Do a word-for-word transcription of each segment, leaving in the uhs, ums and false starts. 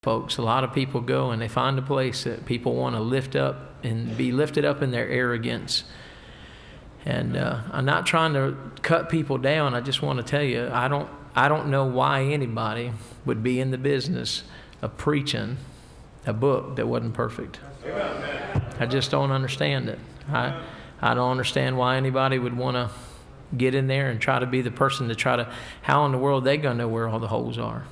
folks. A lot of people go and they find a place that people want to lift up and be lifted up in their arrogance. And uh, I'm not trying to cut people down. I just want to tell you, I don't, I don't know why anybody would be in the business of preaching a book that wasn't perfect. I just don't understand it. I, I don't understand why anybody would want to get in there and try to be the person to try to, how in the world they going to know where all the holes are?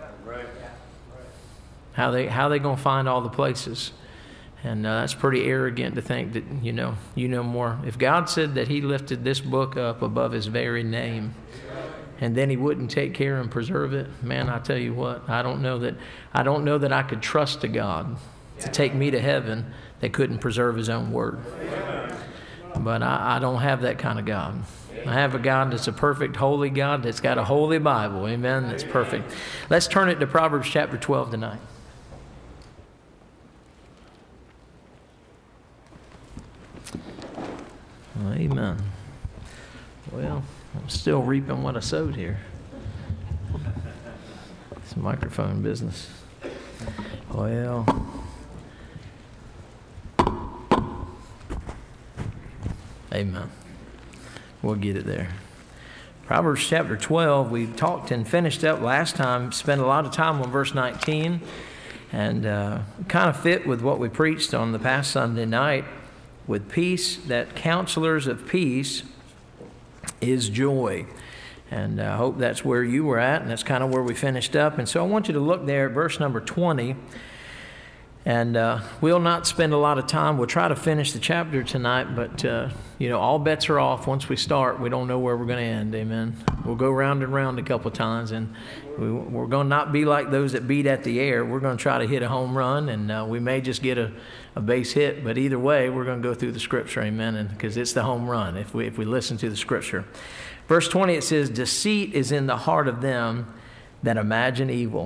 How they how they going to find all the places? And uh, that's pretty arrogant to think that, you know, you know more. If God said that he lifted this book up above his very name, and then he wouldn't take care and preserve it, man, I tell you what, I don't know that I don't know that I could trust a God to take me to heaven that couldn't preserve his own word. But I, I don't have that kind of God. I have a God that's a perfect, holy God that's got a holy Bible, amen, that's perfect. Let's turn it to Proverbs chapter twelve tonight. Amen. Well, I'm still reaping what I sowed here. It's a microphone business. Well, amen. We'll get it there. Proverbs chapter twelve, we talked and finished up last time, spent a lot of time on verse nineteen, and uh, kind of fit with what we preached on the past Sunday night. With peace, that counselors of peace is joy. And I hope that's where you were at, and that's kind of where we finished up. And so I want you to look there at verse number twenty. And uh, we'll not spend a lot of time. We'll try to finish the chapter tonight, but, uh, you know, all bets are off. Once we start, we don't know where we're going to end, amen. We'll go round and round a couple of times, and we, we're going to not be like those that beat at the air. We're going to try to hit a home run, and uh, we may just get a, a base hit, but either way, we're going to go through the Scripture, amen, and because it's the home run if we if we listen to the Scripture. Verse twenty, it says, deceit is in the heart of them that imagine evil,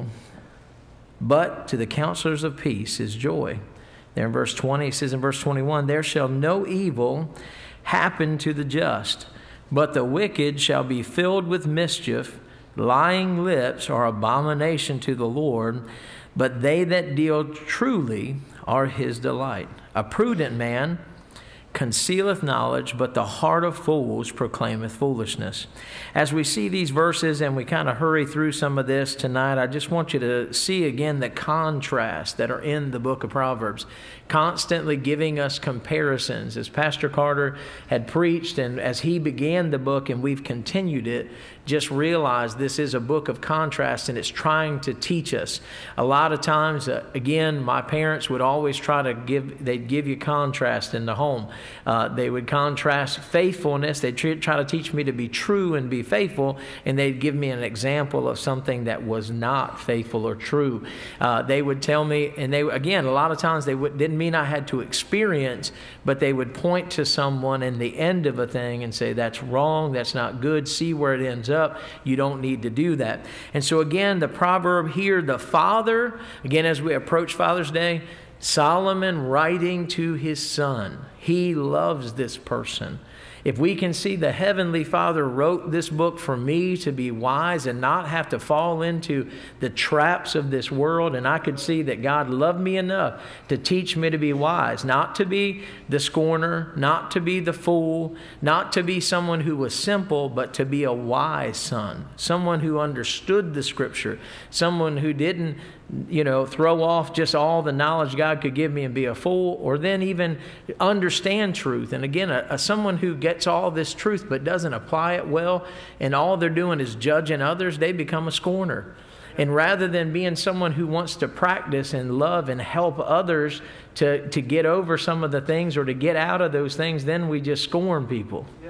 but to the counselors of peace is joy. There in verse twenty, it says in verse twenty-one, there shall no evil happen to the just, but the wicked shall be filled with mischief. Lying lips are abomination to the Lord, but they that deal truly are his delight. A prudent man concealeth knowledge, but the heart of fools proclaimeth foolishness. As we see these verses and we kind of hurry through some of this tonight, I just want you to see again the contrasts that are in the book of Proverbs, constantly giving us comparisons. As Pastor Carter had preached and as he began the book and we've continued it, just realize this is a book of contrast and it's trying to teach us. A lot of times, uh, again, my parents would always try to give, they'd give you contrast in the home. Uh, they would contrast faithfulness. They'd try, try to teach me to be true and be faithful, and they'd give me an example of something that was not faithful or true. Uh, they would tell me, and they again, a lot of times they would, didn't mean I had to experience, but they would point to someone in the end of a thing and say, that's wrong, that's not good, see where it ends up, you don't need to do that. And so again, the proverb here, the father, again, as we approach Father's Day, Solomon writing to his son. He loves this person. If we can see the Heavenly Father wrote this book for me to be wise and not have to fall into the traps of this world, and I could see that God loved me enough to teach me to be wise, not to be the scorner, not to be the fool, not to be someone who was simple, but to be a wise son, someone who understood the Scripture, someone who didn't you know, throw off just all the knowledge God could give me and be a fool, or then even understand truth. And again, a, a, someone who gets all this truth but doesn't apply it well, and all they're doing is judging others, they become a scorner. And rather than being someone who wants to practice and love and help others to, to get over some of the things or to get out of those things, then we just scorn people. Yeah.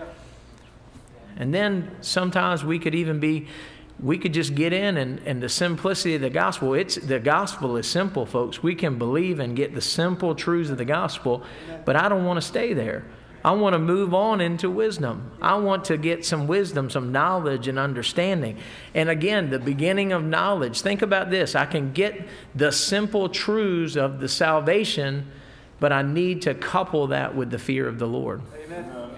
And then sometimes we could even be We could just get in and, and the simplicity of the gospel. It's the gospel is simple, folks. We can believe and get the simple truths of the gospel, but I don't want to stay there. I want to move on into wisdom. I want to get some wisdom, some knowledge and understanding. And again, the beginning of knowledge. Think about this. I can get the simple truths of the salvation, but I need to couple that with the fear of the Lord. Amen.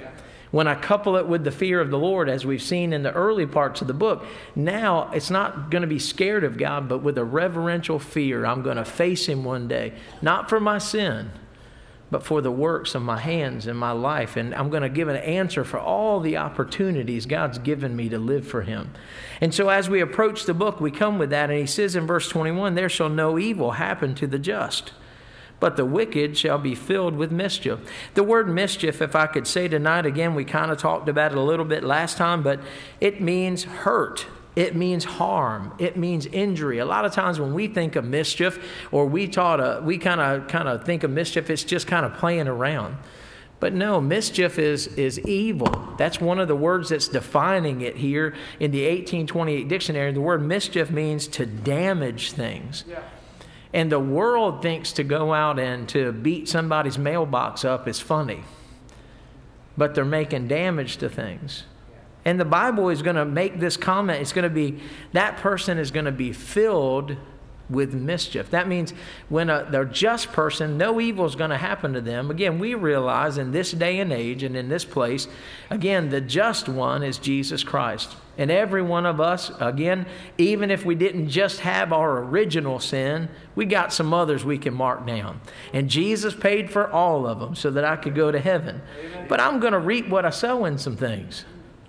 When I couple it with the fear of the Lord, as we've seen in the early parts of the book, now it's not going to be scared of God, but with a reverential fear. I'm going to face him one day, not for my sin, but for the works of my hands and my life. And I'm going to give an answer for all the opportunities God's given me to live for him. And so as we approach the book, we come with that. And he says in verse twenty-one, there shall no evil happen to the just, but the wicked shall be filled with mischief. The word mischief, if I could say tonight, again, we kind of talked about it a little bit last time, but it means hurt. It means harm. It means injury. A lot of times when we think of mischief, or we taught a, we kind of kind of think of mischief, it's just kind of playing around. But no, mischief is is evil. That's one of the words that's defining it here in the eighteen twenty-eight dictionary. The word mischief means to damage things. Yeah. And the world thinks to go out and to beat somebody's mailbox up is funny. But they're making damage to things. And the Bible is going to make this comment. It's going to be, that person is going to be filled with mischief. That means when a, they're just person, no evil is going to happen to them. Again, we realize in this day and age and in this place, again, the just one is Jesus Christ. And every one of us, again, even if we didn't just have our original sin, we got some others we can mark down. And Jesus paid for all of them so that I could go to heaven. But I'm going to reap what I sow in some things.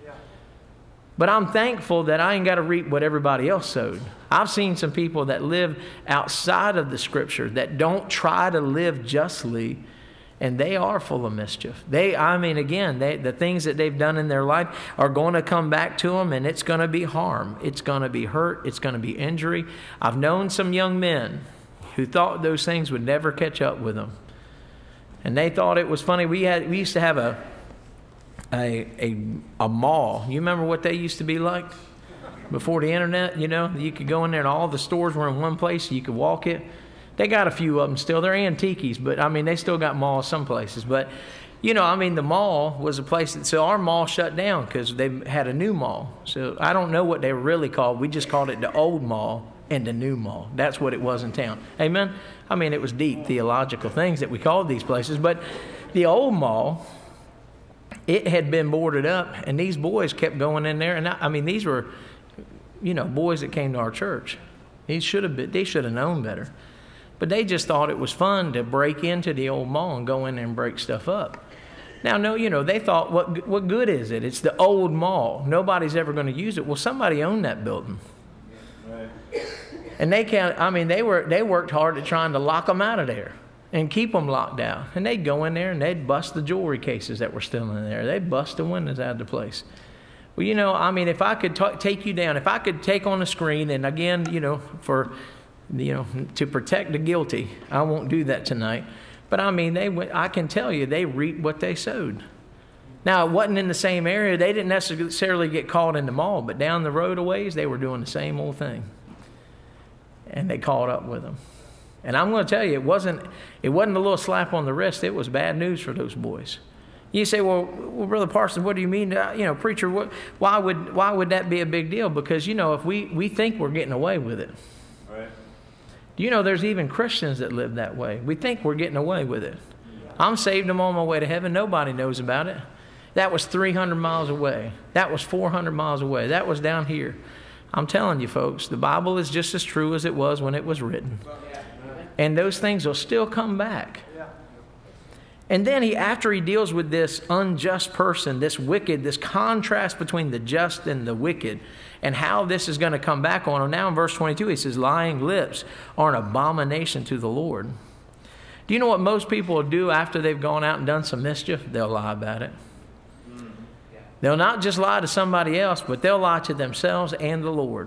But I'm thankful that I ain't got to reap what everybody else sowed. I've seen some people that live outside of the Scripture that don't try to live justly, and they are full of mischief. They, I mean, again, they, the things that they've done in their life are going to come back to them, and it's going to be harm. It's going to be hurt. It's going to be injury. I've known some young men who thought those things would never catch up with them, and they thought it was funny. We had we used to have a a a, a mall. You remember what they used to be like before the internet? You know, you could go in there, and all the stores were in one place. You could walk it. They got a few of them still. They're antiques, but I mean, they still got malls some places. But, you know, I mean, the mall was a place that, so our mall shut down because they had a new mall. So I don't know what they were really called. We just called it the old mall and the new mall. That's what it was in town. Amen? I mean, it was deep theological things that we called these places. But the old mall, it had been boarded up, and these boys kept going in there. And I, I mean, these were, you know, boys that came to our church. These should have been, they should have known better. But they just thought it was fun to break into the old mall and go in there and break stuff up. Now, no, you know, they thought, what what good is it? It's the old mall. Nobody's ever going to use it. Well, somebody owned that building. Right. And they can't, I mean, they were they worked hard at trying to lock them out of there and keep them locked out. And they'd go in there and they'd bust the jewelry cases that were still in there. They'd bust the windows out of the place. Well, you know, I mean, if I could t- take you down, if I could take on the screen, and again, you know, for... you know, to protect the guilty. I won't do that tonight. But I mean, they went, I can tell you, they reaped what they sowed. Now, it wasn't in the same area. They didn't necessarily get caught in the mall, but down the road a ways, they were doing the same old thing. And they caught up with them. And I'm going to tell you, it wasn't, it wasn't a little slap on the wrist. It was bad news for those boys. You say, well, well, Brother Parsons, what do you mean? Uh, you know, preacher, what, why would why would that be a big deal? Because, you know, if we, we think we're getting away with it. Right. You know, there's even Christians that live that way. We think we're getting away with it. I'm saved. I'm on my way to heaven. Nobody knows about it. That was three hundred miles away. That was four hundred miles away. That was down here. I'm telling you, folks, the Bible is just as true as it was when it was written. And those things will still come back. And then he, after he deals with this unjust person, this wicked, this contrast between the just and the wicked, and how this is going to come back on him. Now in verse twenty-two, he says, lying lips are an abomination to the Lord. Do you know what most people will do after they've gone out and done some mischief? They'll lie about it. They'll not just lie to somebody else, but they'll lie to themselves and the Lord.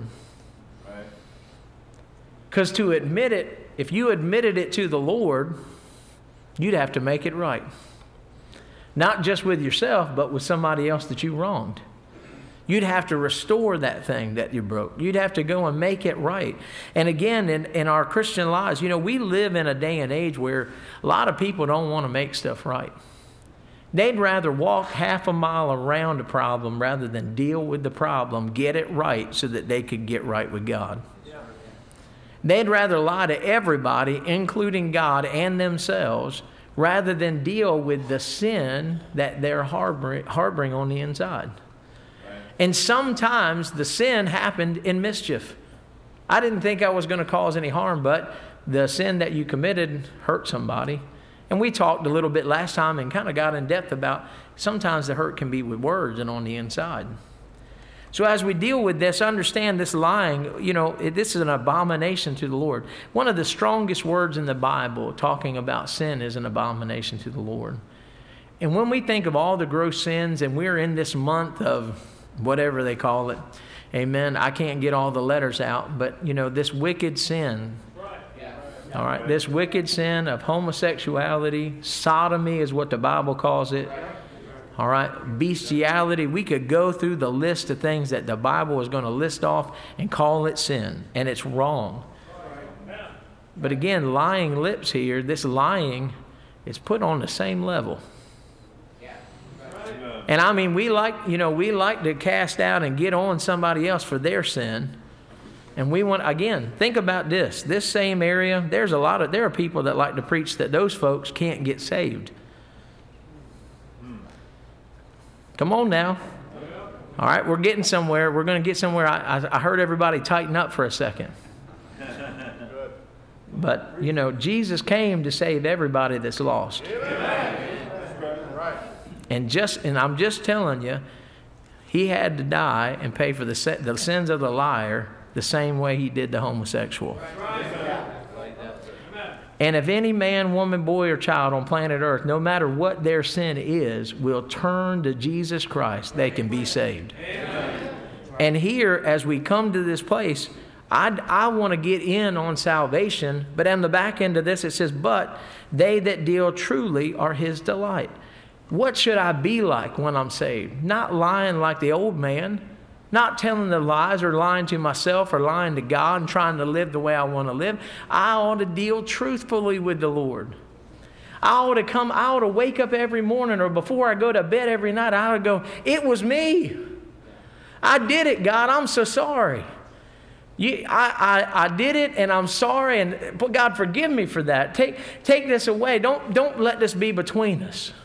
Because to admit it, if you admitted it to the Lord, you'd have to make it right. Not just with yourself, but with somebody else that you wronged. You'd have to restore that thing that you broke. You'd have to go and make it right. And again, in, in our Christian lives, you know, we live in a day and age where a lot of people don't want to make stuff right. They'd rather walk half a mile around a problem rather than deal with the problem, get it right so that they could get right with God. They'd rather lie to everybody, including God and themselves, rather than deal with the sin that they're harboring, harboring on the inside. Right. And sometimes the sin happened in mischief. I didn't think I was going to cause any harm, but the sin that you committed hurt somebody. And we talked a little bit last time and kind of got in depth about sometimes the hurt can be with words and on the inside. So as we deal with this, understand this lying, you know, it, this is an abomination to the Lord. One of the strongest words in the Bible talking about sin is an abomination to the Lord. And when we think of all the gross sins, and we're in this month of whatever they call it, amen, I can't get all the letters out, but, you know, this wicked sin, all right, this wicked sin of homosexuality, sodomy is what the Bible calls it. All right, bestiality. We could go through the list of things that the Bible is going to list off and call it sin, and it's wrong. But again, lying lips here, this lying is put on the same level. And I mean, we like, you know, we like to cast out and get on somebody else for their sin. And we want, again, think about this. This same area, there's a lot of, there are people that like to preach that those folks can't get saved. Come on now. All right, we're getting somewhere. We're going to get somewhere. I, I, I heard everybody tighten up for a second. But, you know, Jesus came to save everybody that's lost. And just, and I'm just telling you, he had to die and pay for the, the sins of the liar the same way he did the homosexual. And if any man, woman, boy, or child on planet Earth, no matter what their sin is, will turn to Jesus Christ, they can be saved. Amen. And here, as we come to this place, I, I want to get in on salvation, but on the back end of this, it says, but they that deal truly are his delight. What should I be like when I'm saved? Not lying like the old man. Not telling the lies or lying to myself or lying to God and trying to live the way I want to live. I ought to deal truthfully with the Lord. I ought to come, I ought to wake up every morning or before I go to bed every night, I ought to go, it was me. I did it, God. I'm so sorry. You, I, I, I did it and I'm sorry, and God, forgive me for that. Take, take this away. Don't, don't let this be between us.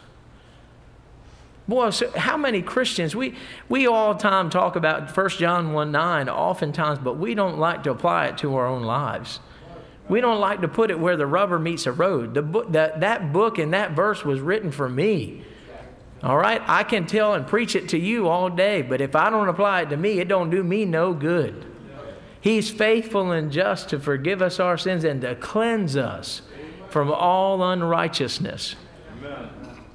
Boy, so how many Christians, we, we all the time talk about First John one nine oftentimes, but we don't like to apply it to our own lives. We don't like to put it where the rubber meets the road. The book, that, that book and that verse was written for me. All right? I can tell and preach it to you all day, but if I don't apply it to me, it don't do me no good. He's faithful and just to forgive us our sins and to cleanse us from all unrighteousness. Amen.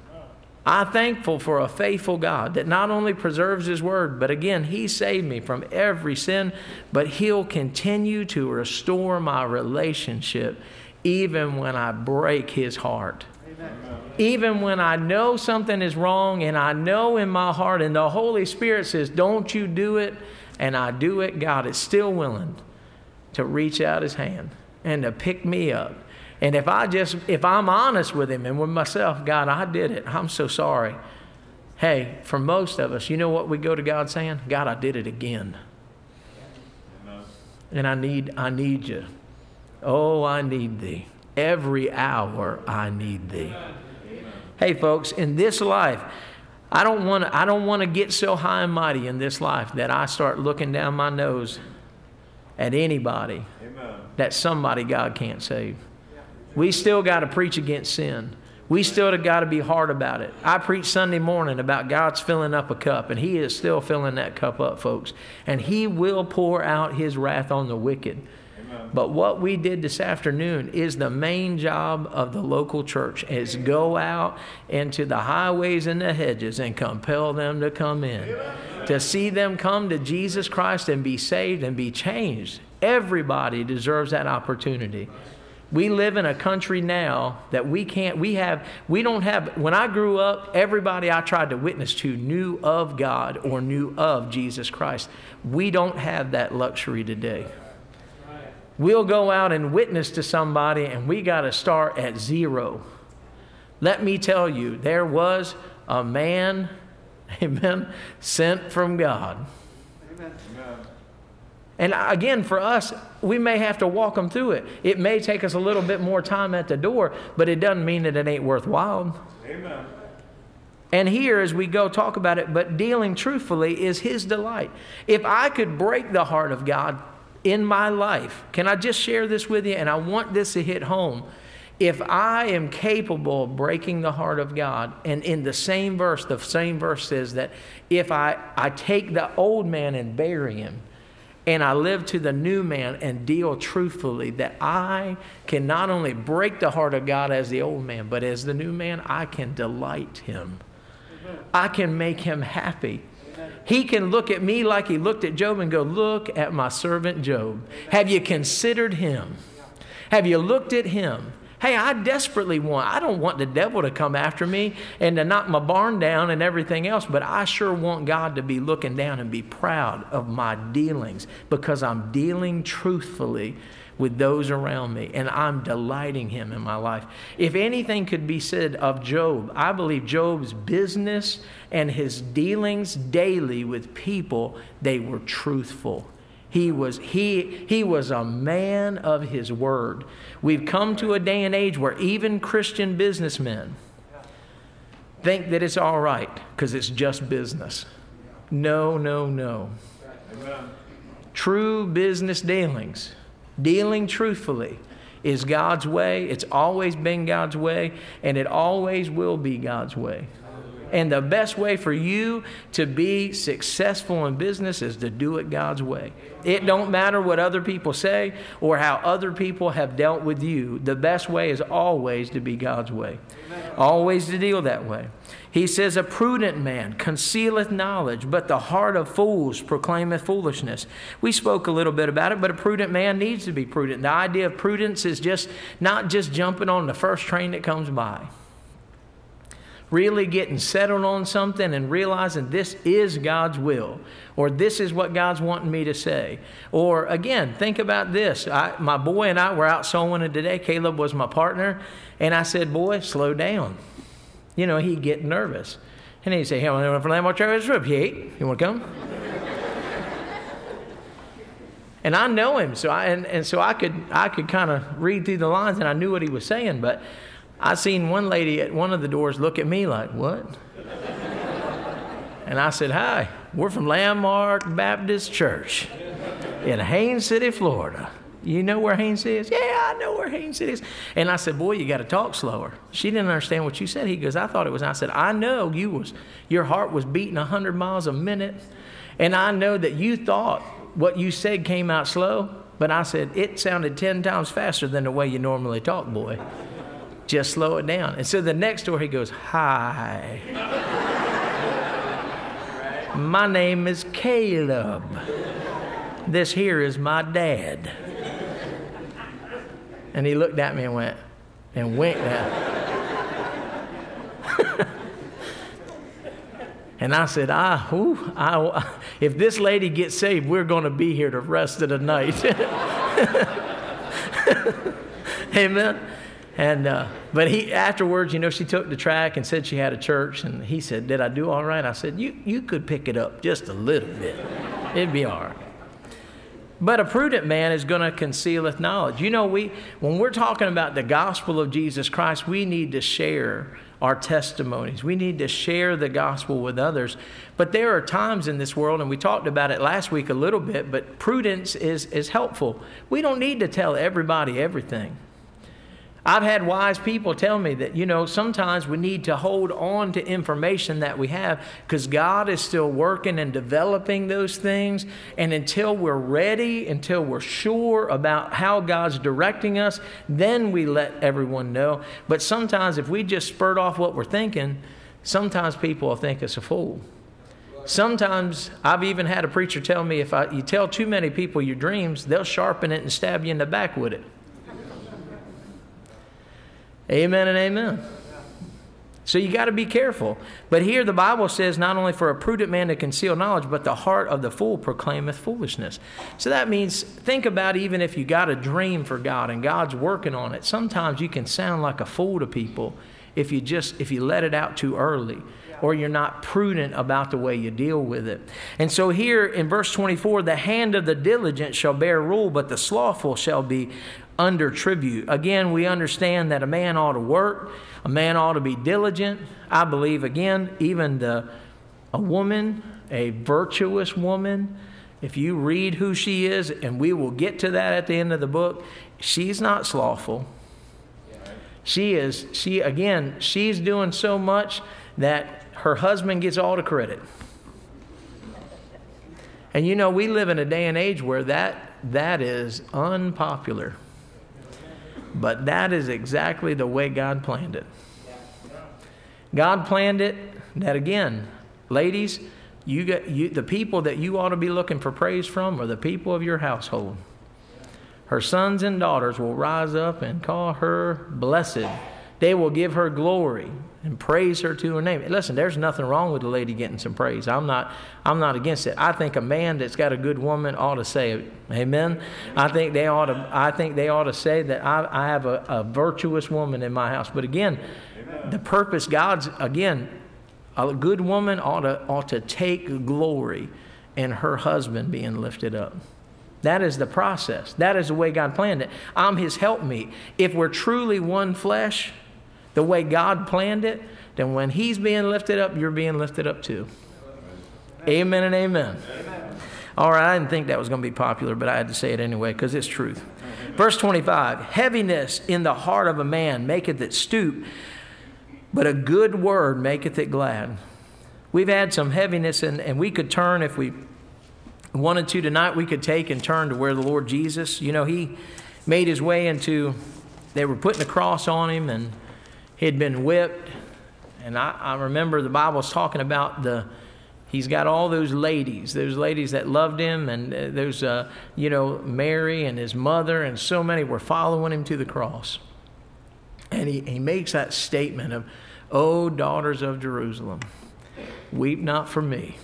I'm thankful for a faithful God that not only preserves his word, but again, he saved me from every sin, but he'll continue to restore my relationship even when I break his heart. Amen. Even when I know something is wrong and I know in my heart and the Holy Spirit says, don't you do it, and I do it, God is still willing to reach out his hand and to pick me up. And if I just, if I'm honest with him and with myself, God, I did it. I'm so sorry. Hey, for most of us, you know what we go to God saying? God, I did it again. Amen. And I need, I need you. Oh, I need thee. Every hour I need thee. Amen. Hey, folks, in this life, I don't want to, I don't want to get so high and mighty in this life that I start looking down my nose at anybody. Amen. That somebody God can't save. We still got to preach against sin. We still got to be hard about it. I preach Sunday morning about God's filling up a cup, and he is still filling that cup up, folks. And he will pour out his wrath on the wicked. Amen. But what we did this afternoon is the main job of the local church, is go out into the highways and the hedges and compel them to come in. Amen. To see them come to Jesus Christ and be saved and be changed. Everybody deserves that opportunity. We live in a country now that we can't, we have, we don't have, when I grew up, everybody I tried to witness to knew of God or knew of Jesus Christ. We don't have that luxury today. We'll go out and witness to somebody and we got to start at zero. Let me tell you, there was a man, amen, sent from God. Amen. And again, for us, we may have to walk them through it. It may take us a little bit more time at the door, but it doesn't mean that it ain't worthwhile. Amen. And here, as we go talk about it, but dealing truthfully is His delight. If I could break the heart of God in my life, can I just share this with you? And I want this to hit home. If I am capable of breaking the heart of God, and in the same verse, the same verse says that if I, I take the old man and bury him, and I live to the new man and deal truthfully, that I can not only break the heart of God as the old man, but as the new man, I can delight him. I can make him happy. He can look at me like he looked at Job and go, look at my servant Job. Have you considered him? Have you looked at him? Hey, I desperately want, I don't want the devil to come after me and to knock my barn down and everything else, but I sure want God to be looking down and be proud of my dealings, because I'm dealing truthfully with those around me and I'm delighting Him in my life. If anything could be said of Job, I believe Job's business and his dealings daily with people, they were truthful. He was, he, he was a man of his word. We've come to a day and age where even Christian businessmen think that it's all right because it's just business. No, no, no. Amen. True business dealings, dealing truthfully, is God's way. It's always been God's way, and it always will be God's way. And the best way for you to be successful in business is to do it God's way. It don't matter what other people say or how other people have dealt with you. The best way is always to be God's way. Always to deal that way. He says, a prudent man concealeth knowledge, but the heart of fools proclaimeth foolishness. We spoke a little bit about it, but a prudent man needs to be prudent. The idea of prudence is just not just jumping on the first train that comes by. Really getting settled on something and realizing this is God's will, or this is what God's wanting me to say. Or again, think about this. I, my boy and I were out soul winning today. Caleb was my partner. And I said, boy, slow down. You know, he'd get nervous. And he'd say, hey, I want to land my Travis Trip. You want to come? And I know him. So I, and, and so I could, I could kind of read through the lines and I knew what he was saying. But I seen one lady at one of the doors look at me like, what? And I said, hi, we're from Landmark Baptist Church in Haines City, Florida. You know where Haines City is? Yeah, I know where Haines City is. And I said, boy, you got to talk slower. She didn't understand what you said. He goes, I thought it was. I said, I know you was, your heart was beating one hundred miles a minute. And I know that you thought what you said came out slow. But I said, it sounded ten times faster than the way you normally talk, boy. Just slow it down. And so the next door he goes, hi. My name is Caleb. This here is my dad. And he looked at me and went, and winked at me. And I said, ah, whew, I, if this lady gets saved, we're going to be here the rest of the night. Amen. And uh, but he afterwards, you know, she took the track and said she had a church. And he said, did I do all right? I said, you, you could pick it up just a little bit. It'd be all right. But a prudent man is going to concealeth knowledge. You know, we when we're talking about the gospel of Jesus Christ, we need to share our testimonies. We need to share the gospel with others. But there are times in this world, and we talked about it last week a little bit, but prudence is, is helpful. We don't need to tell everybody everything. I've had wise people tell me that, you know, sometimes we need to hold on to information that we have because God is still working and developing those things. And until we're ready, until we're sure about how God's directing us, then we let everyone know. But sometimes if we just spurt off what we're thinking, sometimes people will think us a fool. Sometimes I've even had a preacher tell me if I, you tell too many people your dreams, they'll sharpen it and stab you in the back with it. Amen and amen. So you got to be careful. But here the Bible says not only for a prudent man to conceal knowledge, but the heart of the fool proclaimeth foolishness. So that means think about even if you got a dream for God and God's working on it. Sometimes you can sound like a fool to people if you just, if you let it out too early, or you're not prudent about the way you deal with it. And so here in verse twenty-four, the hand of the diligent shall bear rule, but the slothful shall be under tribute. Again, we understand that a man ought to work, a man ought to be diligent. I believe, again, even the a woman, a virtuous woman, if you read who she is, and we will get to that at the end of the book, she's not slothful. She is, she again, she's doing so much that her husband gets all the credit. And you know, we live in a day and age where that that is unpopular. But that is exactly the way God planned it. God planned it that, again, ladies, you get you, the people that you ought to be looking for praise from are the people of your household. Her sons and daughters will rise up and call her blessed. They will give her glory and praise her to her name. Listen, there's nothing wrong with a lady getting some praise. I'm not I'm not against it. I think a man that's got a good woman ought to say it. Amen. I think they ought to I think they ought to say that I, I have a, a virtuous woman in my house. But again, Amen. The purpose, God's, again, a good woman ought to ought to take glory in her husband being lifted up. That is the process. That is the way God planned it. I'm his helpmeet. If we're truly one flesh, the way God planned it, then when he's being lifted up, you're being lifted up too. Amen and amen. Amen. All right, I didn't think that was going to be popular, but I had to say it anyway because it's truth. Verse twenty-five, heaviness in the heart of a man maketh it stoop, but a good word maketh it glad. We've had some heaviness, and, and we could turn if we wanted to tonight. We could take and turn to where the Lord Jesus, you know, he made his way into, they were putting a cross on him, and he had been whipped. And I, I remember the Bible's talking about the, he's got all those ladies, those ladies that loved him, and uh, there's, uh, you know, Mary and his mother, and so many were following him to the cross. And he, he makes that statement of, "O daughters of Jerusalem, weep not for me,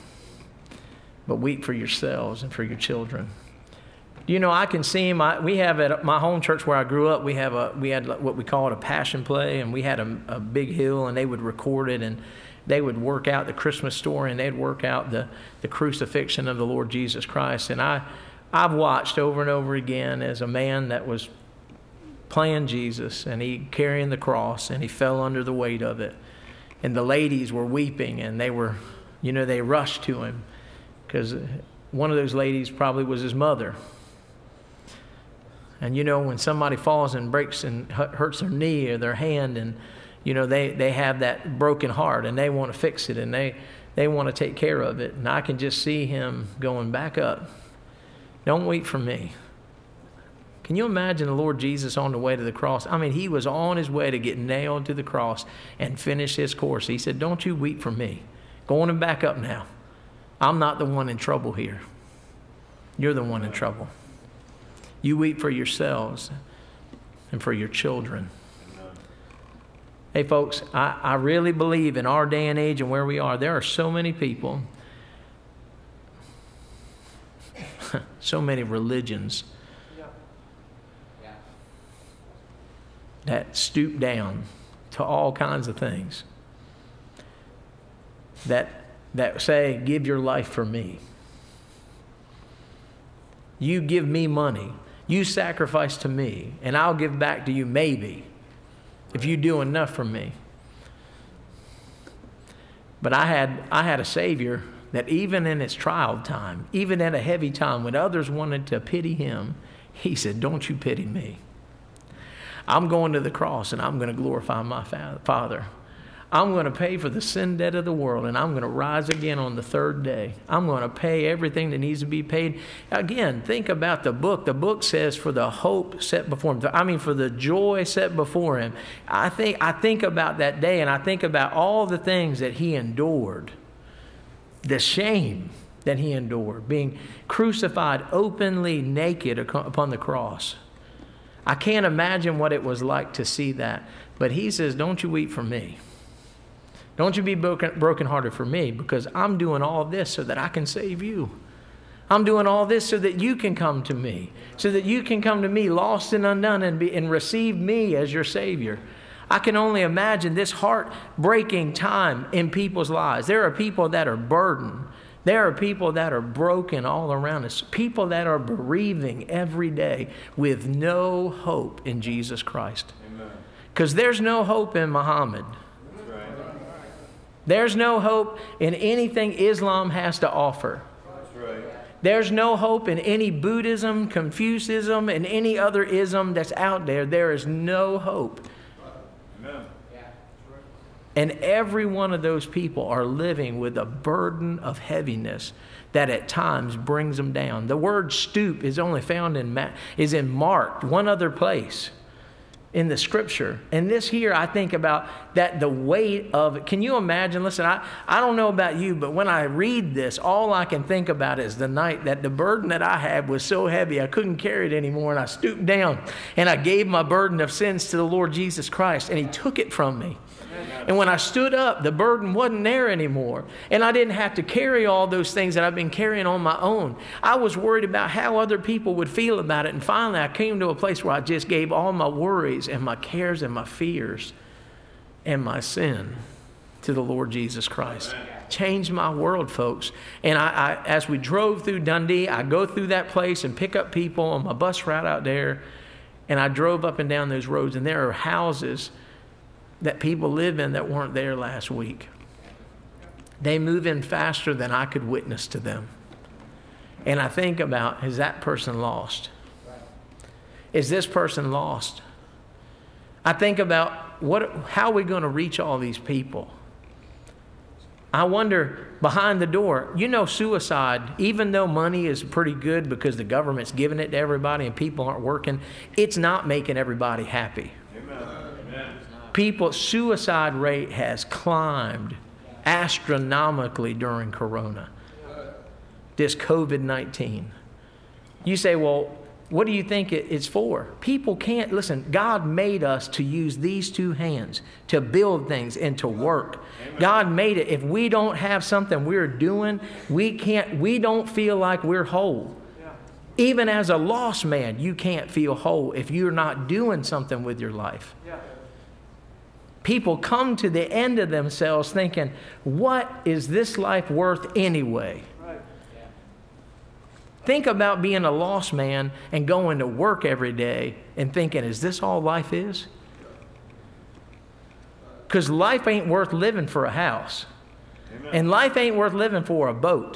but weep for yourselves and for your children." You know, I can see him. I, we have at my home church where I grew up, we have a we had what we call it a passion play, and we had a, a big hill, and they would record it, and they would work out the Christmas story, and they'd work out the, the crucifixion of the Lord Jesus Christ. And I, I've watched over and over again as a man that was playing Jesus, and he carrying the cross, and he fell under the weight of it. And the ladies were weeping, and they were, you know, they rushed to him because one of those ladies probably was his mother. And, you know, when somebody falls and breaks and hurts their knee or their hand, and, you know, they, they have that broken heart, and they want to fix it, and they, they want to take care of it. And I can just see him going back up. Don't weep for me. Can you imagine the Lord Jesus on the way to the cross? I mean, he was on his way to get nailed to the cross and finish his course. He said, "Don't you weep for me. Go on and back up now. I'm not the one in trouble here. You're the one in trouble. You weep for yourselves and for your children." Hey, folks, I, I really believe in our day and age and where we are, there are so many people, so many religions that stoop down to all kinds of things, that that say, "Give your life for me. You give me money. You sacrifice to me, and I'll give back to you maybe if you do enough for me." But I had I had a Savior that even in his trial time, even at a heavy time when others wanted to pity him, he said, "Don't you pity me. I'm going to the cross, and I'm going to glorify my Father. I'm going to pay for the sin debt of the world, and I'm going to rise again on the third day. I'm going to pay everything that needs to be paid." Again, think about the book. The book says, "For the hope set before him." I mean, for the joy set before him. I think I think about that day, and I think about all the things that he endured. The shame that he endured, being crucified openly naked upon the cross. I can't imagine what it was like to see that. But he says, "Don't you weep for me. Don't you be broken, brokenhearted for me, because I'm doing all this so that I can save you. I'm doing all this so that you can come to me, so that you can come to me lost and undone and, be, and receive me as your Savior." I can only imagine this heartbreaking time in people's lives. There are people that are burdened. There are people that are broken all around us. People that are bereaving every day with no hope in Jesus Christ. Because there's no hope in Muhammad. There's no hope in anything Islam has to offer. There's no hope in any Buddhism, Confucianism, and any other ism that's out there. There is no hope. Amen. And every one of those people are living with a burden of heaviness that at times brings them down. The word stoop is only found in is in Mark, one other place in the scripture. And this here, I think about that the weight of it. Can you imagine? Listen, I, I don't know about you, but when I read this, all I can think about is the night that the burden that I had was so heavy I couldn't carry it anymore, and I stooped down and I gave my burden of sins to the Lord Jesus Christ, and He took it from me. And when I stood up, the burden wasn't there anymore. And I didn't have to carry all those things that I've been carrying on my own. I was worried about how other people would feel about it. And finally, I came to a place where I just gave all my worries and my cares and my fears and my sin to the Lord Jesus Christ. Changed my world, folks. And I, I, as we drove through Dundee, I go through that place and pick up people on my bus route out there. And I drove up and down those roads, and there are houses that people live in that weren't there last week. They move in faster than I could witness to them. And I think about, is that person lost? Is this person lost? I think about, what? how are we going to reach all these people? I wonder, behind the door, you know, suicide, even though money is pretty good because the government's giving it to everybody and people aren't working, it's not making everybody happy. Amen. People, suicide rate has climbed astronomically during Corona, this covid nineteen. You say, well, what do you think it's for? People can't, listen, God made us to use these two hands to build things and to work. Amen. God made it. If we don't have something we're doing, we can't, we don't feel like we're whole. Yeah. Even as a lost man, you can't feel whole if you're not doing something with your life. Yeah. People come to the end of themselves thinking, what is this life worth anyway? Right. Yeah. Think about being a lost man and going to work every day and thinking, is this all life is? Because life ain't worth living for a house. Amen. And life ain't worth living for a boat.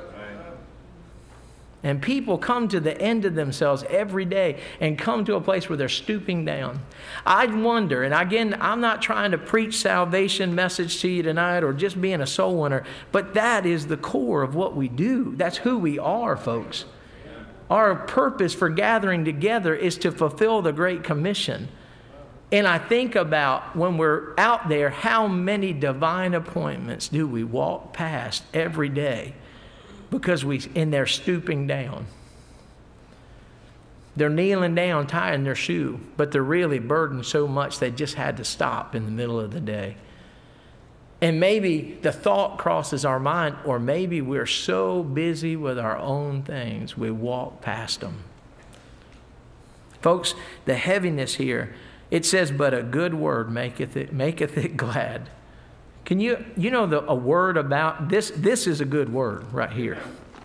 And people come to the end of themselves every day and come to a place where they're stooping down. I wonder, and again, I'm not trying to preach salvation message to you tonight or just being a soul winner, but that is the core of what we do. That's who we are, folks. Our purpose for gathering together is to fulfill the Great Commission. And I think about when we're out there, how many divine appointments do we walk past every day? Because we, and they're stooping down. They're kneeling down, tying their shoe, but they're really burdened so much they just had to stop in the middle of the day. And maybe the thought crosses our mind, or maybe we're so busy with our own things, we walk past them. Folks, the heaviness here, it says, but a good word maketh it, maketh it glad. Can you, you know, the, a word about this, this is a good word right here.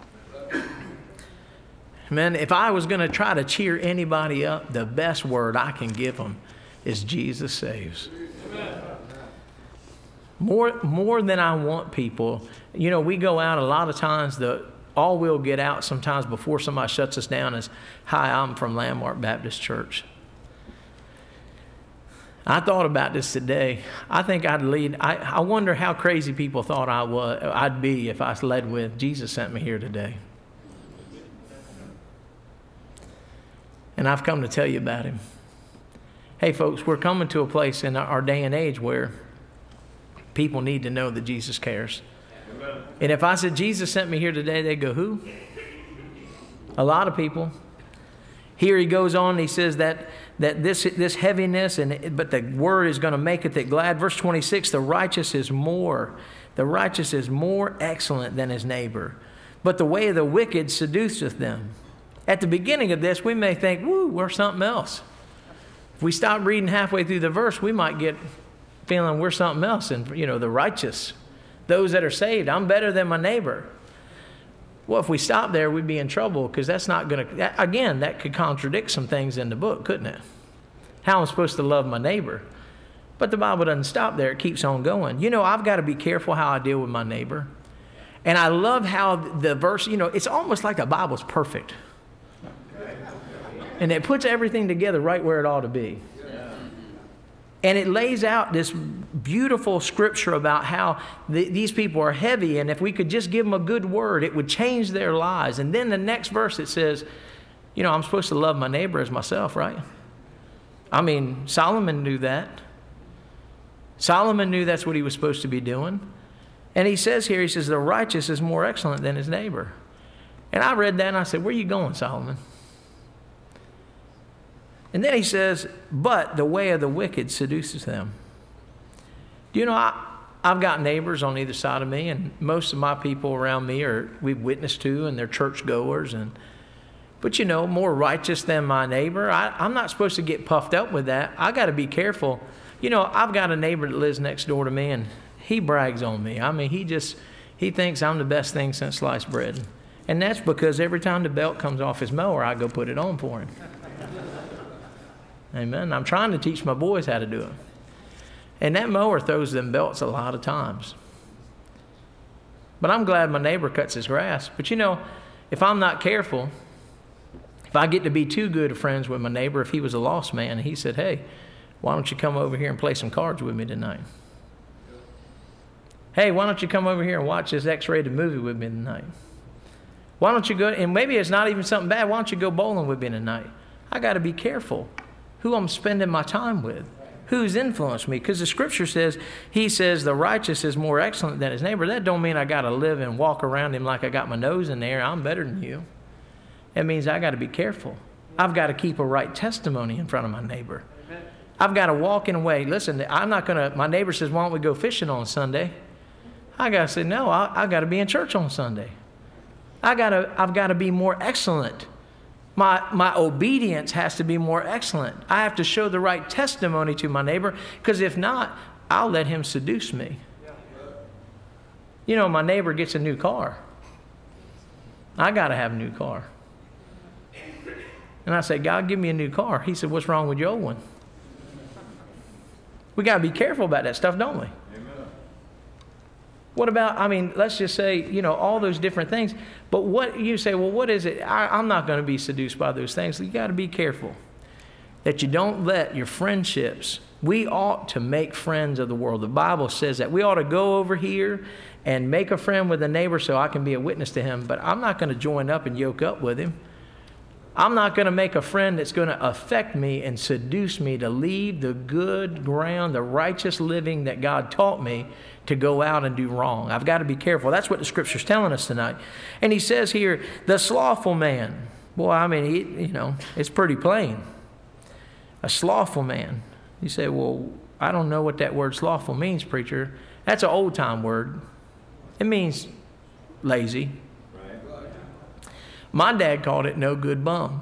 Man, if I was going to try to cheer anybody up, the best word I can give them is Jesus saves. More, more than I want people. You know, we go out a lot of times, the all we'll get out sometimes before somebody shuts us down is, hi, I'm from Landmark Baptist Church. I thought about this today. I think I'd lead. I, I wonder how crazy people thought I was. I'd be if I led with, Jesus sent me here today. And I've come to tell you about Him. Hey, folks, we're coming to a place in our day and age where people need to know that Jesus cares. Amen. And if I said, Jesus sent me here today, they go, who? A lot of people. Here he goes on, he says that that this this heaviness, and but the word is going to make it that glad. Verse twenty-six, the righteous is more, the righteous is more excellent than his neighbor, but the way of the wicked seduceth them. At the beginning of this, we may think, woo, we're something else. If we stop reading halfway through the verse, we might get feeling we're something else. And, you know, the righteous, those that are saved, I'm better than my neighbor. Well, if we stop there, we'd be in trouble, because that's not going to, again, that could contradict some things in the book, couldn't it? How I'm supposed to love my neighbor. But the Bible doesn't stop there. It keeps on going. You know, I've got to be careful how I deal with my neighbor. And I love how the verse, you know, it's almost like the Bible's perfect. And it puts everything together right where it ought to be. And it lays out this beautiful scripture about how the, these people are heavy, and if we could just give them a good word, it would change their lives. And then the next verse, it says, you know, I'm supposed to love my neighbor as myself, right? I mean, Solomon knew that. Solomon knew that's what he was supposed to be doing. And he says here, he says, the righteous is more excellent than his neighbor. And I read that and I said, where are you going, Solomon? And then he says, but the way of the wicked seduces them. Do you know, I, I've got neighbors on either side of me, and most of my people around me are, we've witnessed to, and they're churchgoers. And, but you know, more righteous than my neighbor. I, I'm not supposed to get puffed up with that. I got to be careful. You know, I've got a neighbor that lives next door to me, and he brags on me. I mean, he just, he thinks I'm the best thing since sliced bread. And that's because every time the belt comes off his mower, I go put it on for him. Amen. I'm trying to teach my boys how to do it. And that mower throws them belts a lot of times. But I'm glad my neighbor cuts his grass. But you know, if I'm not careful, if I get to be too good of friends with my neighbor, if he was a lost man, and he said, hey, why don't you come over here and play some cards with me tonight? Hey, why don't you come over here and watch this X-rated movie with me tonight? Why don't you go, and maybe it's not even something bad, why don't you go bowling with me tonight? I got to be careful who I'm spending my time with, who's influenced me. Because the scripture says, he says the righteous is more excellent than his neighbor. That don't mean I got to live and walk around him like I got my nose in there. I'm better than you. It means I got to be careful. I've got to keep a right testimony in front of my neighbor. I've got to walk in a way. Listen, I'm not going to, my neighbor says, why don't we go fishing on Sunday? I got to say, no, I, I got to be in church on Sunday. I got to, I've got to be more excellent. My, my obedience has to be more excellent. I have to show the right testimony to my neighbor, because if not, I'll let him seduce me. You know, my neighbor gets a new car. I got to have a new car. And I said, God, give me a new car. He said, what's wrong with your old one? We got to be careful about that stuff, don't we? What about, I mean, let's just say, you know, all those different things. But what you say, well, what is it? I, I'm not going to be seduced by those things. You got to be careful that you don't let your friendships, we ought to make friends of the world. The Bible says that. We ought to go over here and make a friend with a neighbor so I can be a witness to him. But I'm not going to join up and yoke up with him. I'm not going to make a friend that's going to affect me and seduce me to leave the good ground, the righteous living that God taught me, to go out and do wrong. I've got to be careful. That's what the scripture's telling us tonight. And he says here, the slothful man. Boy, I mean, he, you know, it's pretty plain. A slothful man. You say, well, I don't know what that word slothful means, preacher. That's an old-time word. It means lazy. My dad called it no good bum.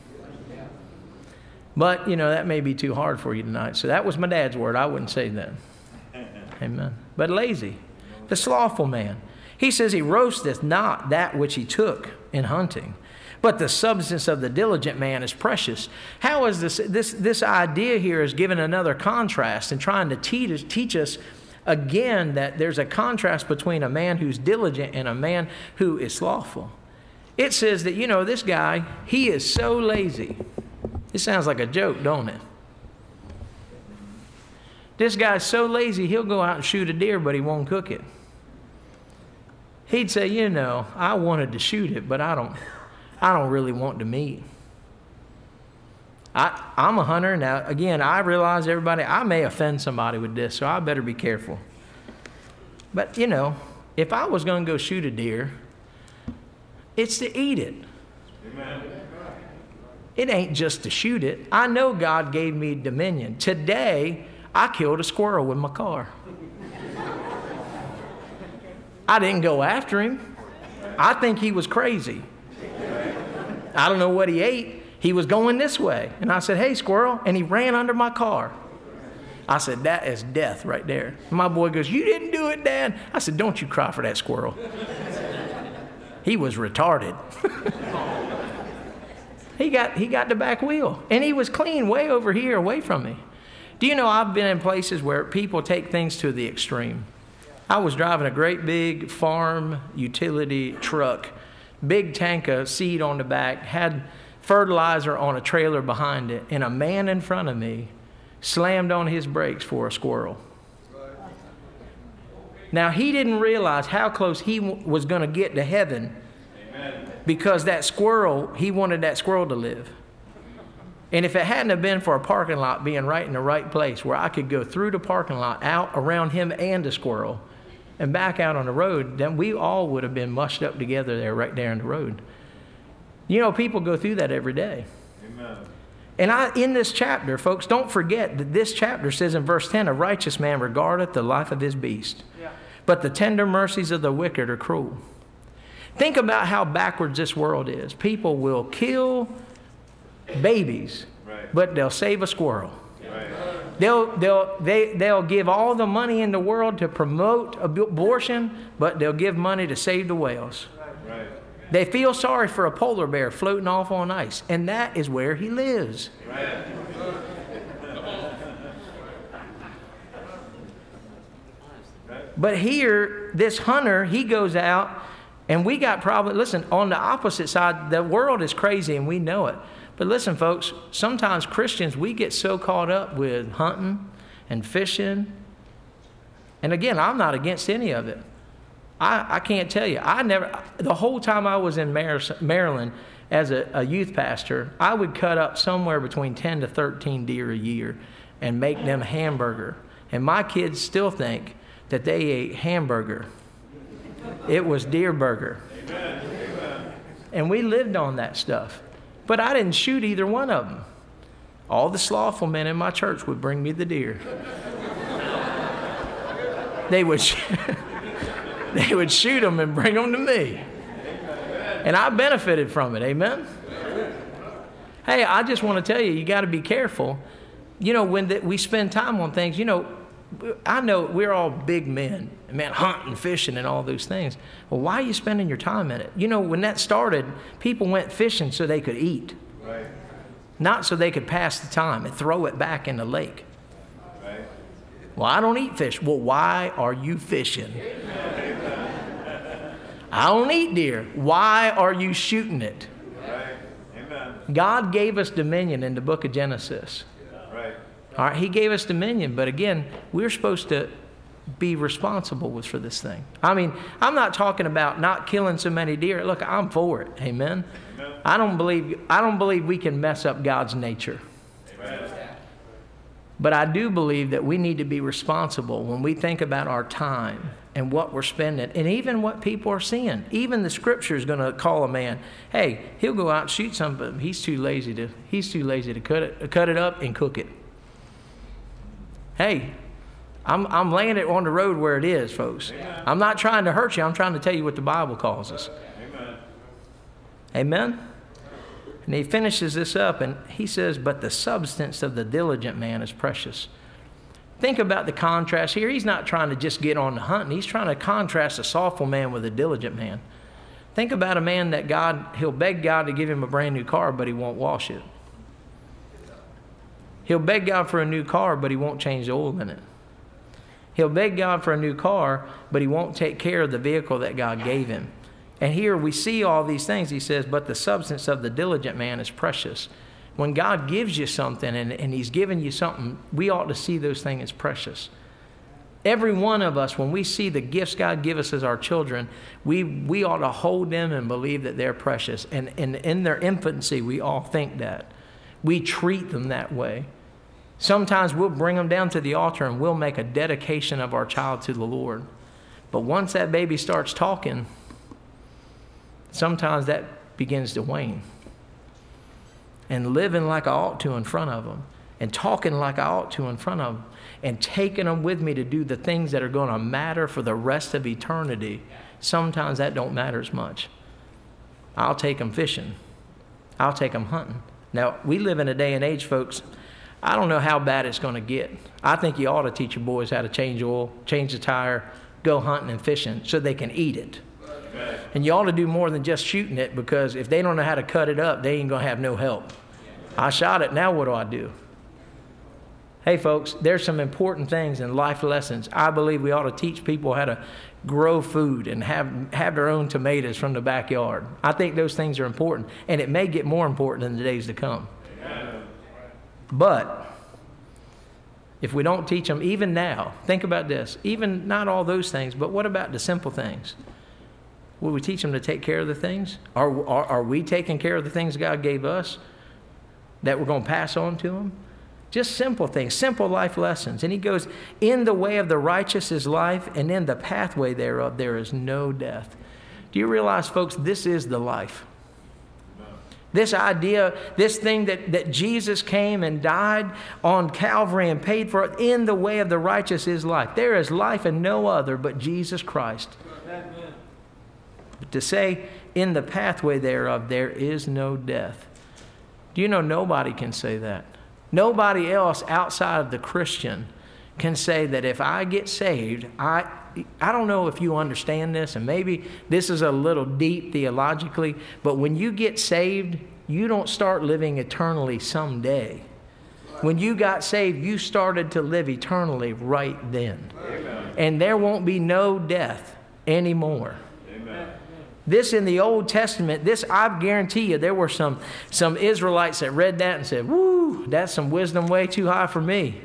But, you know, that may be too hard for you tonight. So that was my dad's word. I wouldn't say that. Amen. But lazy. The slothful man. He says he roasteth not that which he took in hunting, but the substance of the diligent man is precious. How is this? This, this idea here is given another contrast and trying to teach, teach us again that there's a contrast between a man who's diligent and a man who is slothful. It says that, you know, this guy, he is so lazy. It sounds like a joke, don't it? This guy's so lazy, he'll go out and shoot a deer, but he won't cook it. He'd say, you know, I wanted to shoot it, but I don't, I don't really want to meat. I, I'm a hunter. Now, again, I realize everybody, I may offend somebody with this, so I better be careful. But, you know, if I was going to go shoot a deer, it's to eat it. Amen. It ain't just to shoot it. I know God gave me dominion. Today, I killed a squirrel with my car. I didn't go after him. I think he was crazy. I don't know what he ate. He was going this way. And I said, hey, squirrel. And he ran under my car. I said, that is death right there. And my boy goes, you didn't do it, Dad. I said, don't you cry for that squirrel. He was retarded. he got he got the back wheel. And he was clean way over here away from me. Do you know I've been in places where people take things to the extreme? I was driving a great big farm utility truck, big tank of seed on the back, had fertilizer on a trailer behind it, and a man in front of me slammed on his brakes for a squirrel. Now, he didn't realize how close he w- was going to get to heaven. Amen. Because that squirrel, he wanted that squirrel to live. And if it hadn't have been for a parking lot being right in the right place where I could go through the parking lot, out around him and the squirrel, and back out on the road, then we all would have been mushed up together there, right there in the road. You know, people go through that every day. Amen. And I, in this chapter, folks, don't forget that this chapter says in verse ten, a righteous man regardeth the life of his beast, yeah. but the tender mercies of the wicked are cruel. Think about how backwards this world is. People will kill babies, right. but they'll save a squirrel. Right. They'll, they'll, they, they'll give all the money in the world to promote abortion, but they'll give money to save the whales. Right. They feel sorry for a polar bear floating off on ice, and that is where he lives. Right. But here, this hunter, he goes out, and we got probably, listen, on the opposite side, the world is crazy, and we know it. But listen, folks, sometimes Christians, we get so caught up with hunting and fishing. And again, I'm not against any of it. I, I can't tell you. I never, the whole time I was in Maryland as a, a youth pastor, I would cut up somewhere between ten to thirteen deer a year and make them hamburger. And my kids still think that they ate hamburger. It was deer burger. Amen. Amen. And we lived on that stuff. But I didn't shoot either one of them. All the slothful men in my church would bring me the deer. They would... They would shoot them and bring them to me. And I benefited from it. Amen? Hey, I just want to tell you, you got to be careful. You know, when the, we spend time on things, you know, I know we're all big men, man, hunting, fishing, and all those things. Well, why are you spending your time in it? You know, when that started, people went fishing so they could eat. Right. Not so they could pass the time and throw it back in the lake. Right. Well, I don't eat fish. Well, why are you fishing? I don't eat deer. Why are you shooting it? Right. Amen. God gave us dominion in the book of Genesis. Right. All right, he gave us dominion, but again, we're supposed to be responsible for this thing. I mean, I'm not talking about not killing so many deer. Look, I'm for it. Amen. Amen. I don't believe I don't believe we can mess up God's nature. Amen. But I do believe that we need to be responsible when we think about our time and what we're spending, and even what people are seeing. Even the scripture is going to call a man, hey, he'll go out and shoot something, but he's too lazy to he's too lazy to cut it cut it up and cook it. Hey, I'm I'm laying it on the road where it is, folks. Amen. I'm not trying to hurt you. I'm trying to tell you what the Bible calls us. Amen. Amen. And he finishes this up, and he says, but the substance of the diligent man is precious. Think about the contrast here. He's not trying to just get on the hunting. He's trying to contrast a slothful man with a diligent man. Think about a man that God, he'll beg God to give him a brand new car, but he won't wash it. He'll beg God for a new car, but he won't change the oil in it. He'll beg God for a new car, but he won't take care of the vehicle that God gave him. And here we see all these things. He says, but the substance of the diligent man is precious. When God gives you something and, and he's given you something, we ought to see those things as precious. Every one of us, when we see the gifts God gives us as our children, we, we ought to hold them and believe that they're precious. And, and in their infancy, we all think that. We treat them that way. Sometimes we'll bring them down to the altar and we'll make a dedication of our child to the Lord. But once that baby starts talking, sometimes that begins to wane. And living like I ought to in front of them, and talking like I ought to in front of them, and taking them with me to do the things that are going to matter for the rest of eternity, sometimes that don't matter as much. I'll take them fishing. I'll take them hunting. Now, we live in a day and age, folks, I don't know how bad it's going to get. I think you ought to teach your boys how to change oil, change the tire, go hunting and fishing so they can eat it. Amen. And you ought to do more than just shooting it, because if they don't know how to cut it up, they ain't going to have no help. I shot it, now what do I do? Hey, folks, there's some important things in life lessons. I believe we ought to teach people how to grow food and have, have their own tomatoes from the backyard. I think those things are important, and it may get more important in the days to come. Amen. But if we don't teach them even now, think about this, even not all those things, but what about the simple things? Will we teach them to take care of the things? Are, are, are we taking care of the things God gave us that we're going to pass on to them? Just simple things, simple life lessons. And he goes, in the way of the righteous is life, and in the pathway thereof there is no death. Do you realize, folks, this is the life? This idea, this thing that, that Jesus came and died on Calvary and paid for, in the way of the righteous is life. There is life in no other but Jesus Christ. Amen. But to say, in the pathway thereof there is no death. Do you know nobody can say that? Nobody else outside of the Christian can say that if I get saved, I I don't know if you understand this, and maybe this is a little deep theologically, but when you get saved, you don't start living eternally someday. When you got saved, you started to live eternally right then. Amen. And there won't be no death anymore. Amen. This in the Old Testament, this, I guarantee you, there were some, some Israelites that read that and said, woo, that's some wisdom way too high for me.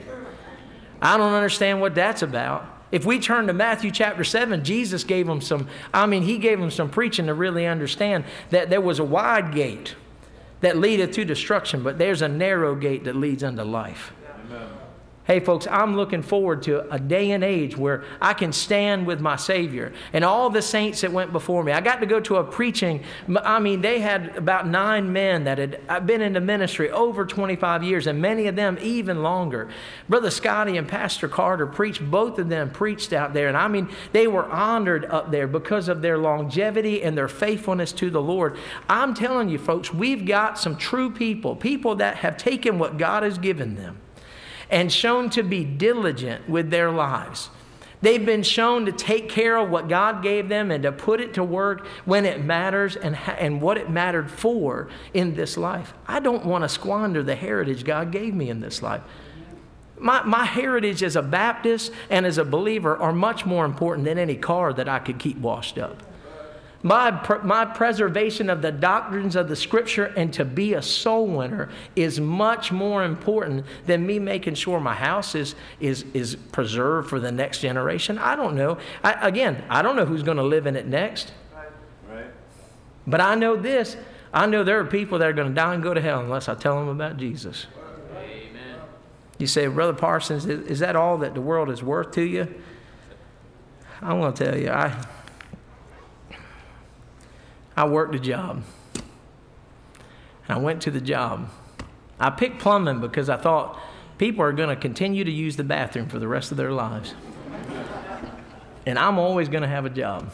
I don't understand what that's about. If we turn to Matthew chapter seven, Jesus gave them some, I mean, he gave them some preaching to really understand that there was a wide gate that leadeth to destruction, but there's a narrow gate that leads unto life. Amen. Hey, folks, I'm looking forward to a day and age where I can stand with my Savior and all the saints that went before me. I got to go to a preaching. I mean, they had about nine men that had been in the ministry over twenty-five years, and many of them even longer. Brother Scotty and Pastor Carter preached, both of them preached out there. And I mean, they were honored up there because of their longevity and their faithfulness to the Lord. I'm telling you, folks, we've got some true people, people that have taken what God has given them and shown to be diligent with their lives. They've been shown to take care of what God gave them and to put it to work when it matters and, ha- and what it mattered for in this life. I don't want to squander the heritage God gave me in this life. My, my heritage as a Baptist and as a believer are much more important than any car that I could keep washed up. My, my preservation of the doctrines of the Scripture and to be a soul winner is much more important than me making sure my house is, is, is preserved for the next generation. I don't know. I, again, I don't know who's going to live in it next. Right. But I know this. I know there are people that are going to die and go to hell unless I tell them about Jesus. Amen. You say, Brother Parsons, is, is that all that the world is worth to you? I'm going to tell you, I... I worked a job. I went to the job. I picked plumbing because I thought people are going to continue to use the bathroom for the rest of their lives. And I'm always going to have a job.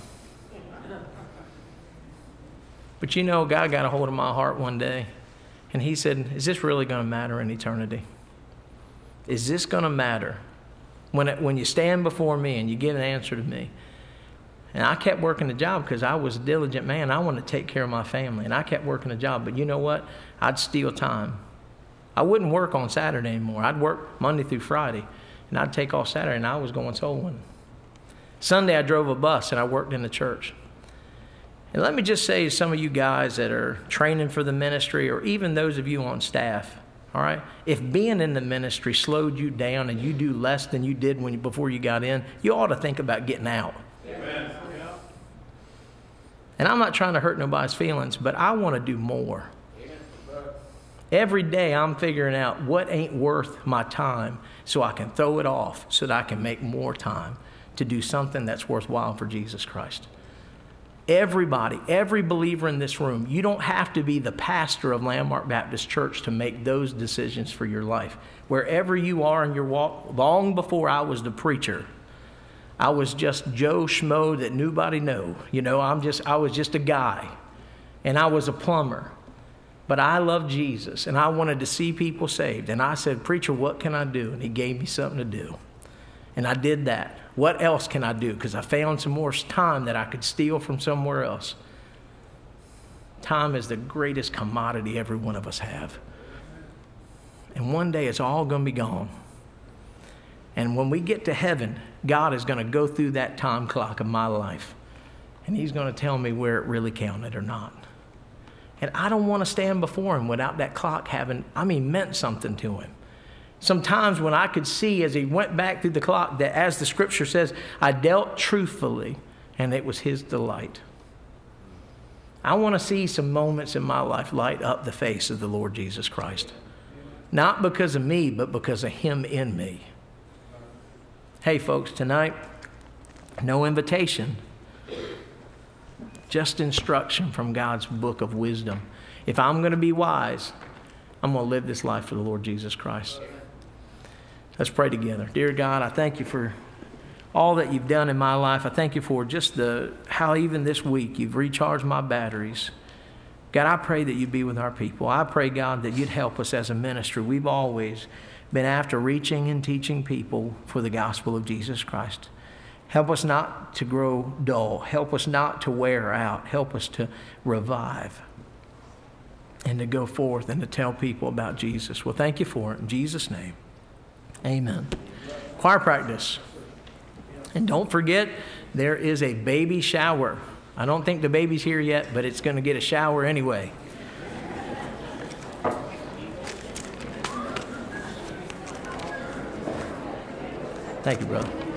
But you know, God got a hold of my heart one day, and he said, is this really going to matter in eternity? Is this going to matter when, it, when you stand before me and you get an answer to me? And I kept working the job because I was a diligent man. I wanted to take care of my family. And I kept working the job. But you know what? I'd steal time. I wouldn't work on Saturday anymore. I'd work Monday through Friday. And I'd take off Saturday, and I was going soul winning. Sunday, I drove a bus, and I worked in the church. And let me just say to some of you guys that are training for the ministry, or even those of you on staff, all right, if being in the ministry slowed you down and you do less than you did when you, before you got in, you ought to think about getting out. Amen. And I'm not trying to hurt nobody's feelings, but I want to do more. Every day I'm figuring out what ain't worth my time so I can throw it off so that I can make more time to do something that's worthwhile for Jesus Christ. Everybody, every believer in this room, you don't have to be the pastor of Landmark Baptist Church to make those decisions for your life. Wherever you are in your walk, long before I was the preacher, I was just Joe Schmo that nobody knew. You know, I'm just, I was just a guy. And I was a plumber. But I love Jesus, and I wanted to see people saved. And I said, preacher, what can I do? And he gave me something to do. And I did that. What else can I do? Because I found some more time that I could steal from somewhere else. Time is the greatest commodity every one of us have. And one day it's all going to be gone. And when we get to heaven, God is going to go through that time clock of my life. And he's going to tell me where it really counted or not. And I don't want to stand before him without that clock having, I mean, meant something to him. Sometimes when I could see as he went back through the clock that, as the scripture says, I dealt truthfully, and it was his delight. I want to see some moments in my life light up the face of the Lord Jesus Christ. Not because of me, but because of him in me. Hey, folks, tonight, no invitation. Just instruction from God's book of wisdom. If I'm going to be wise, I'm going to live this life for the Lord Jesus Christ. Let's pray together. Dear God, I thank you for all that you've done in my life. I thank you for just the how even this week you've recharged my batteries. God, I pray that you'd be with our people. I pray, God, that you'd help us as a ministry. We've always been after reaching and teaching people for the gospel of Jesus Christ. Help us not to grow dull. Help us not to wear out. Help us to revive and to go forth and to tell people about Jesus. Well, thank you for it. In Jesus' name, amen. Choir practice. And don't forget, there is a baby shower. I don't think the baby's here yet, but it's going to get a shower anyway. Thank you, brother.